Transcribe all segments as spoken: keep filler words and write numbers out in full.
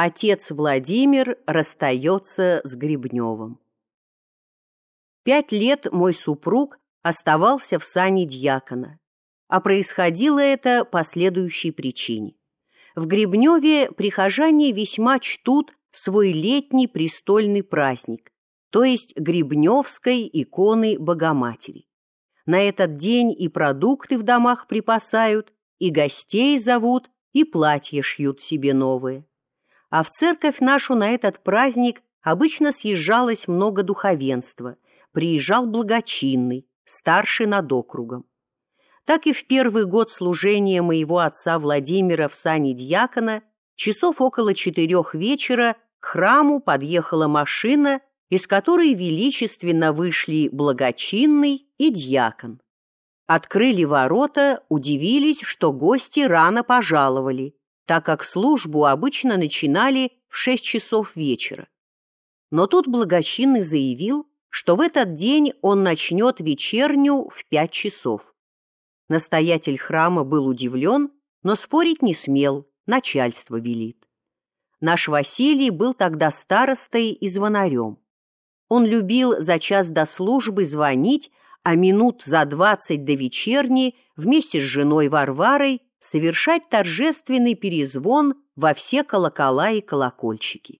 Отец Владимир расстается с Гребневым. Пять лет мой супруг оставался в сане дьякона, а происходило это по следующей причине. В Гребневе прихожане весьма чтут свой летний престольный праздник, то есть Гребневской иконы Богоматери. На этот день и продукты в домах припасают, и гостей зовут, и платья шьют себе новые. А в церковь нашу на этот праздник обычно съезжалось много духовенства, приезжал благочинный, старший над округом. Так и в первый год служения моего отца Владимира в сане дьякона часов около четырех вечера к храму подъехала машина, из которой величественно вышли благочинный и дьякон. Открыли ворота, удивились, что гости рано пожаловали, так как службу обычно начинали в шесть часов вечера. Но тут благочинный заявил, что в этот день он начнет вечерню в пять часов. Настоятель храма был удивлен, но спорить не смел, начальство велит. Наш Василий был тогда старостой и звонарем. Он любил за час до службы звонить, а минут за двадцать до вечерни вместе с женой Варварой совершать торжественный перезвон во все колокола и колокольчики.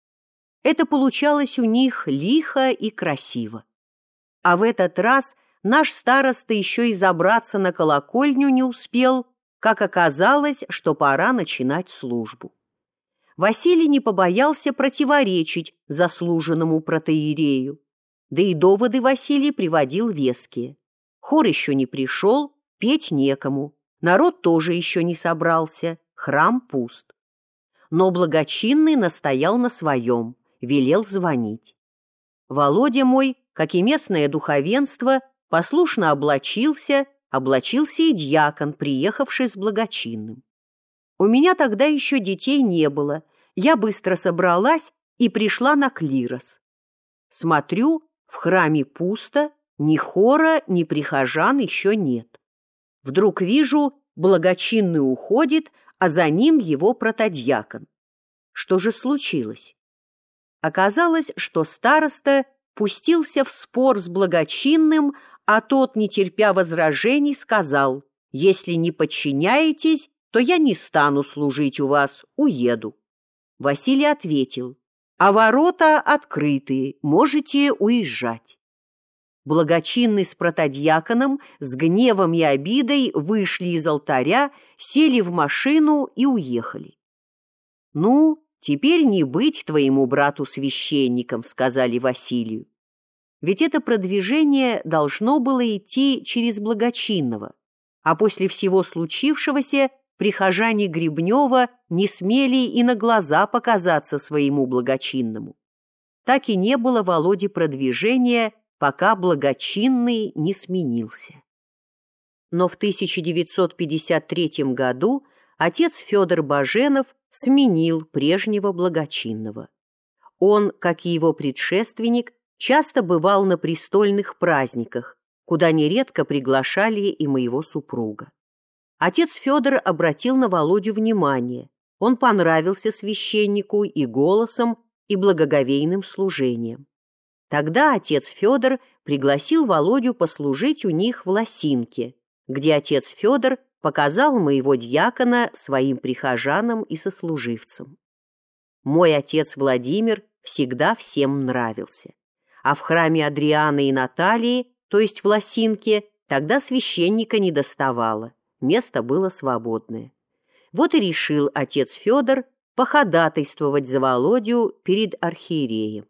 Это получалось у них лихо и красиво. А в этот раз наш староста еще и забраться на колокольню не успел, как оказалось, что пора начинать службу. Василий не побоялся противоречить заслуженному протоиерею, да и доводы Василий приводил веские. Хор еще не пришел, петь некому. Народ тоже еще не собрался, храм пуст. Но благочинный настоял на своем, велел звонить. Володя мой, как и местное духовенство, послушно облачился, облачился и дьякон, приехавший с благочинным. У меня тогда еще детей не было, я быстро собралась и пришла на клирос. Смотрю, в храме пусто, ни хора, ни прихожан еще нет. Вдруг вижу, благочинный уходит, а за ним его протодьякон. Что же случилось? Оказалось, что староста пустился в спор с благочинным, а тот, не терпя возражений, сказал: «Если не подчиняетесь, то я не стану служить у вас, уеду». Василий ответил: «А ворота открытые, можете уезжать». Благочинный с протодьяконом с гневом и обидой вышли из алтаря, сели в машину и уехали. «Ну, теперь не быть твоему брату священником», — сказали Василию. Ведь это продвижение должно было идти через благочинного, а после всего случившегося прихожане Гребнева не смели и на глаза показаться своему благочинному. Так и не было Володе продвижения, пока благочинный не сменился. Но в тысяча девятьсот пятьдесят третьем году отец Федор Баженов сменил прежнего благочинного. Он, как и его предшественник, часто бывал на престольных праздниках, куда нередко приглашали и моего супруга. Отец Федор обратил на Володю внимание. Он понравился священнику и голосом, и благоговейным служением. Тогда отец Федор пригласил Володю послужить у них в Лосинке, где отец Федор показал моего дьякона своим прихожанам и сослуживцам. Мой отец Владимир всегда всем нравился. А в храме Адрианы и Натальи, то есть в Лосинке, тогда священника не доставало, место было свободное. Вот и решил отец Федор походатайствовать за Володю перед архиереем.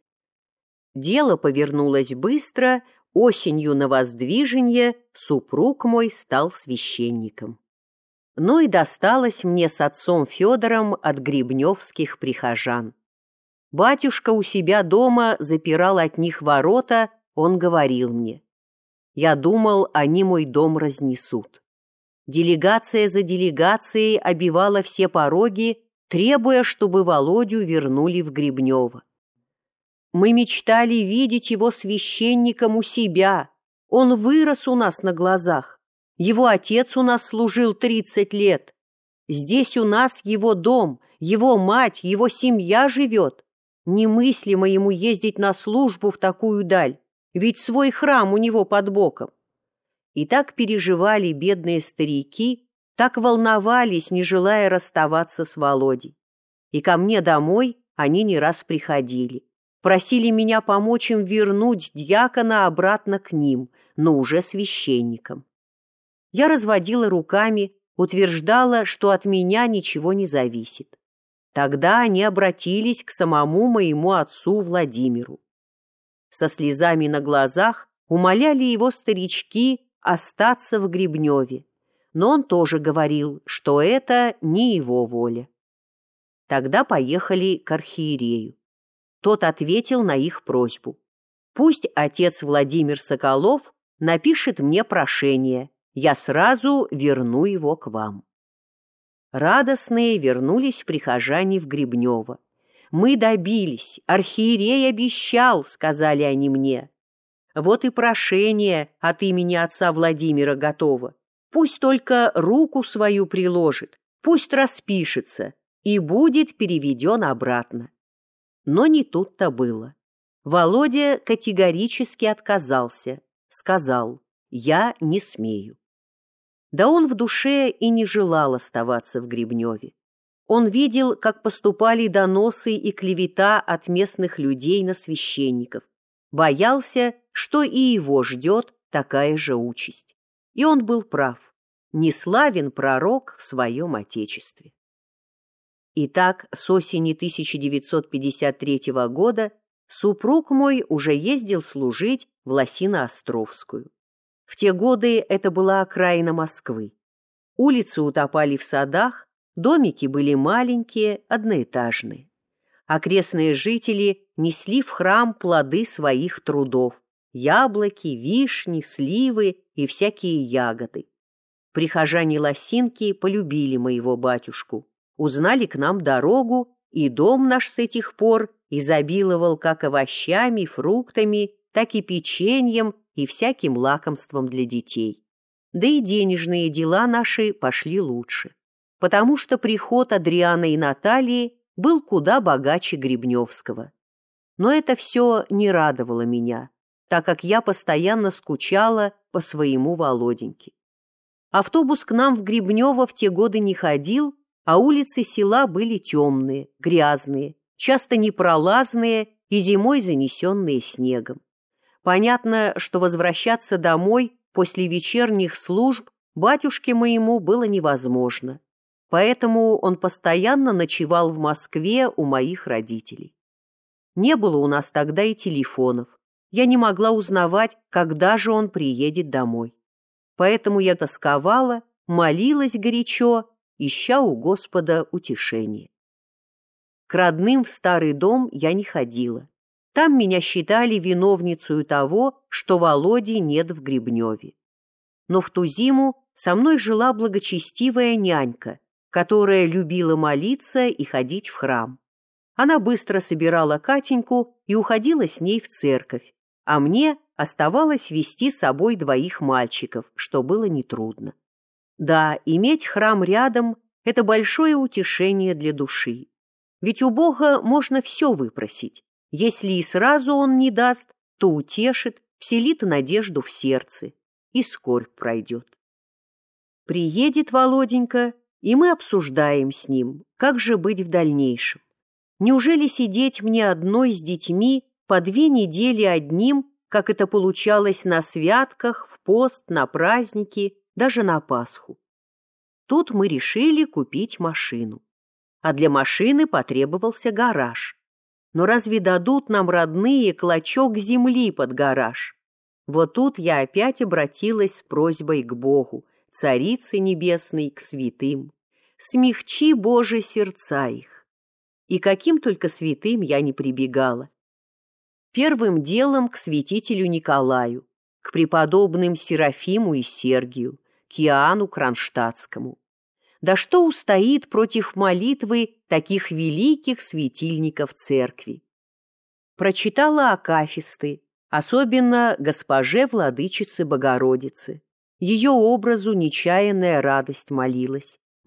Дело повернулось быстро, осенью на воздвиженье супруг мой стал священником. Ну и досталось мне с отцом Федором от гребневских прихожан. Батюшка у себя дома запирал от них ворота, он говорил мне: «Я думал, они мой дом разнесут». Делегация за делегацией обивала все пороги, требуя, чтобы Володю вернули в Гребнево. Мы мечтали видеть его священником у себя. Он вырос у нас на глазах. Его отец у нас служил тридцать лет. Здесь у нас его дом, его мать, его семья живет. Немыслимо ему ездить на службу в такую даль, ведь свой храм у него под боком. И так переживали бедные старики, так волновались, не желая расставаться с Володей. И ко мне домой они не раз приходили. Просили меня помочь им вернуть дьякона обратно к ним, но уже священником. Я разводила руками, утверждала, что от меня ничего не зависит. Тогда они обратились к самому моему отцу Владимиру. Со слезами на глазах умоляли его старички остаться в Гребневе, но он тоже говорил, что это не его воля. Тогда поехали к архиерею. Тот ответил на их просьбу. Пусть отец Владимир Соколов напишет мне прошение, я сразу верну его к вам. Радостные вернулись прихожане в Гребнево. «Мы добились, архиерей обещал», — сказали они мне. «Вот и прошение от имени отца Владимира готово. Пусть только руку свою приложит, пусть распишется и будет переведен обратно». Но не тут-то было. Володя категорически отказался, сказал: «Я не смею». Да он в душе и не желал оставаться в Гребневе. Он видел, как поступали доносы и клевета от местных людей на священников, боялся, что и его ждет такая же участь. И он был прав. Не славен пророк в своем отечестве. Итак, с осени тысяча девятьсот пятьдесят третьего года супруг мой уже ездил служить в Лосино-Островскую. В те годы это была окраина Москвы. Улицы утопали в садах, домики были маленькие, одноэтажные. Окрестные жители несли в храм плоды своих трудов – яблоки, вишни, сливы и всякие ягоды. Прихожане Лосинки полюбили моего батюшку, узнали к нам дорогу, и дом наш с этих пор изобиловал как овощами, фруктами, так и печеньем и всяким лакомством для детей. Да и денежные дела наши пошли лучше, потому что приход Адриана и Натальи был куда богаче Гребневского. Но это все не радовало меня, так как я постоянно скучала по своему Володеньке. Автобус к нам в Гребнево в те годы не ходил, а улицы села были темные, грязные, часто непролазные и зимой занесенные снегом. Понятно, что возвращаться домой после вечерних служб батюшке моему было невозможно, поэтому он постоянно ночевал в Москве у моих родителей. Не было у нас тогда и телефонов, я не могла узнавать, когда же он приедет домой. Поэтому я тосковала, молилась горячо, ища у Господа утешения. К родным в старый дом я не ходила. Там меня считали виновницей того, что Володи нет в Гребневе. Но в ту зиму со мной жила благочестивая нянька, которая любила молиться и ходить в храм. Она быстро собирала Катеньку и уходила с ней в церковь, а мне оставалось вести с собой двоих мальчиков, что было нетрудно. Да, иметь храм рядом – это большое утешение для души. Ведь у Бога можно все выпросить. Если и сразу Он не даст, то утешит, вселит надежду в сердце, и скорбь пройдет. Приедет Володенька, и мы обсуждаем с ним, как же быть в дальнейшем. Неужели сидеть мне одной с детьми по две недели одним, как это получалось на святках, в пост, на праздники, даже на Пасху? Тут мы решили купить машину. А для машины потребовался гараж. Но разве дадут нам родные клочок земли под гараж? Вот тут я опять обратилась с просьбой к Богу, Царице Небесной, к святым. Смягчи, Боже, сердца их. И каким только святым я не прибегала. Первым делом к святителю Николаю, к преподобным Серафиму и Сергию, к Иоанну Кронштадтскому. Да что устоит против молитвы таких великих светильников церкви? Прочитала акафисты, особенно госпоже Владычице Богородице. Ее образу нечаянная радость молилась.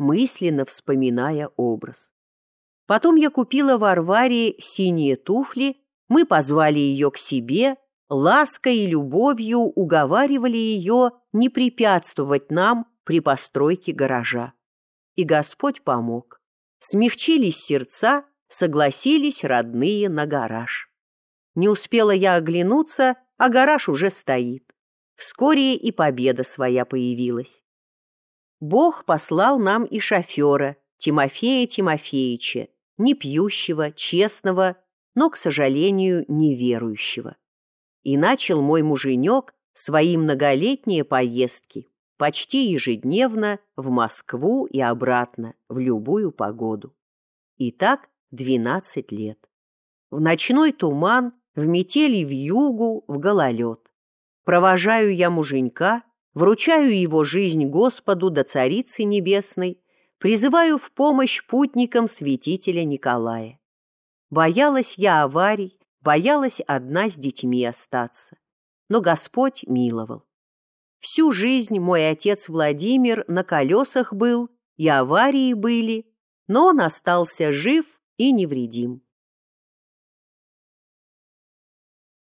мысленно вспоминая образ. Потом я купила Варваре синие туфли, мы позвали ее к себе, лаской и любовью уговаривали ее не препятствовать нам при постройке гаража. И Господь помог. Смягчились сердца, согласились родные на гараж. Не успела я оглянуться, а гараж уже стоит. Вскоре и победа своя появилась. Бог послал нам и шофера, Тимофея Тимофеича, не пьющего, честного, но, к сожалению, неверующего. И начал мой муженек свои многолетние поездки, почти ежедневно в Москву и обратно, в любую погоду. И так двенадцать лет. В ночной туман, в метели вьюгу, в гололед. Провожаю я муженька, вручаю его жизнь Господу да Царице Небесной, призываю в помощь путникам святителя Николая. Боялась я аварий, боялась одна с детьми остаться. Но Господь миловал. Всю жизнь мой отец Владимир на колесах был, и аварии были, но он остался жив и невредим.